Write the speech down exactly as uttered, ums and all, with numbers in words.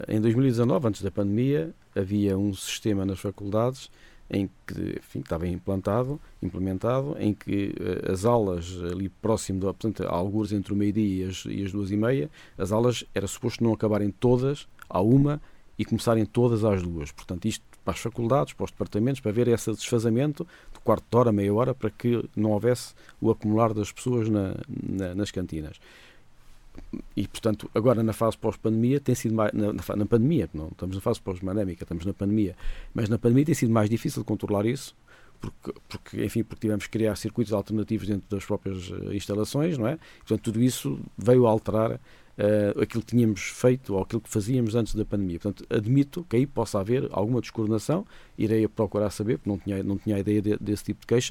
Em dois mil e dezanove, antes da pandemia, havia um sistema nas faculdades em que, enfim, estava implantado, implementado, em que uh, as aulas ali próximo, do, portanto, algures entre o meio-dia e as, e as duas e meia, as aulas era suposto não acabarem todas à uma e começarem todas às duas. Portanto, isto para as faculdades, para os departamentos, para ver esse desfazamento de quarto de hora, meia hora, para que não houvesse o acumular das pessoas na, na, nas cantinas. E, portanto, agora na fase pós-pandemia tem sido mais, na, na, na pandemia, não estamos na fase pós-pandémica, estamos na pandemia, mas na pandemia tem sido mais difícil de controlar isso, porque, porque, enfim, porque tivemos que criar circuitos alternativos dentro das próprias uh, instalações, não é? Portanto, tudo isso veio a alterar uh, aquilo que tínhamos feito ou aquilo que fazíamos antes da pandemia. Portanto, admito que aí possa haver alguma descoordenação, irei a procurar saber, porque não tinha, não tinha ideia de, desse tipo de queixa,